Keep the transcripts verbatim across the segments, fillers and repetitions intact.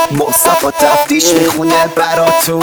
مصطفی تفتیش میخونه براتون.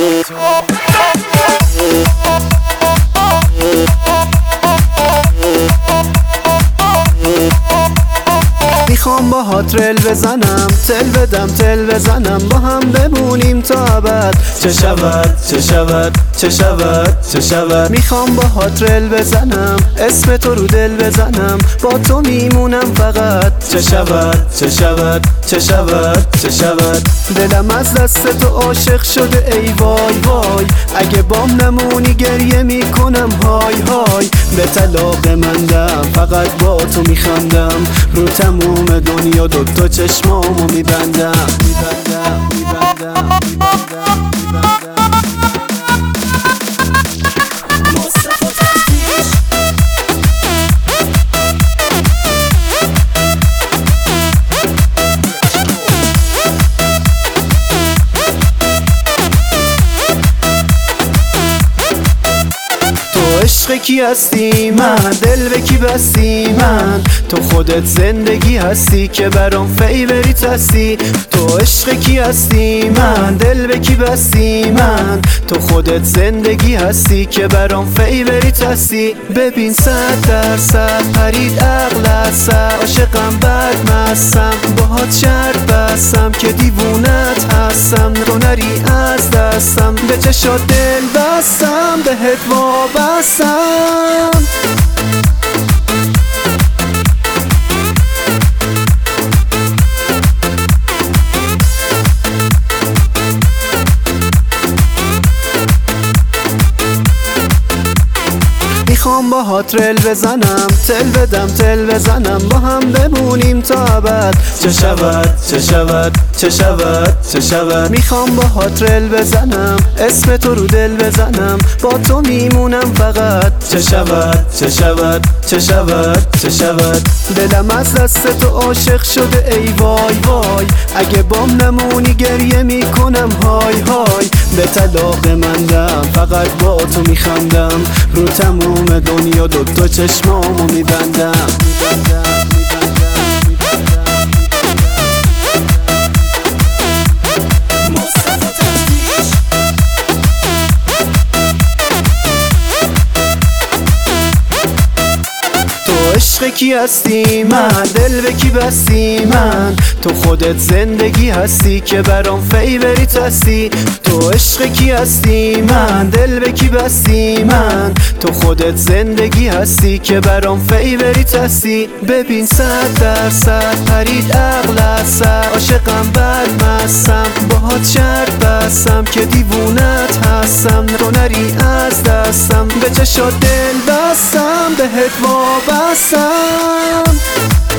میخوام با ها ترل بزنم، تل بدم تل بزنم، با هم بمونیم تا ابد. چه شود چه شود چه شود چه شود. میخوام با ها ترل بزنم، اسم تو رو دل بزنم، با تو میمونم فقط. چه شود چه شود چه شود چه شود. دلم از دست تو عاشق شده ای وای وای، اگه بام نمونی گریه میکنم های های. به طلاق مندم فقط با تو میخندم، رو تموم دنیا دو تا چشمامو میبندم میبندم میبندم میبندم میبندم. عشق کی هستی من، دل به کی بستی من، تو خودت زندگی هستی که برام فیوریت هستی. تو عشق کی هستی من، دل به کی بستی من، تو خودت زندگی هستی که برام فیوریت هستی. ببین صد درصد پرید عقل سر، عاشقم بد مستم، باهات شرط بستم که دیوونت هستم، تو نری از دستم، به چشات دل بستم، بهت وابستم. میخوام با ها ترل بزنم، تل بدم تل بزنم، با هم بمونیم تا ابد. چه شود چه شود چه شود چه شود. میخوام با ها ترل بزنم، اسم تو رو دل بزنم، با تو میمونم فقط. چه شود چه شود چه شود چه شود. دلم از دست تو عاشق شده ای وای وای، اگه بام نمونی گریه میکنم های های. به طلاق مندم فقط با تو میخندم، رو تموم دنیا دو تا چشمامو میبندم میبندم میبندم میبندم. عشق کی هستی من، دل به کی بستی من، تو خودت زندگی هستی که برام فیوریت هستی. تو عشق کی هستی من، دل به کی بستی من، تو خودت زندگی هستی که برام فیوریت هستی. ببین صد درصد پرید عقل سر، عاشقم بد مستم، باهات شرط بستم که دیوونت هستم، تو نری از دستم، به چشات دل بستم، بهت وابستم.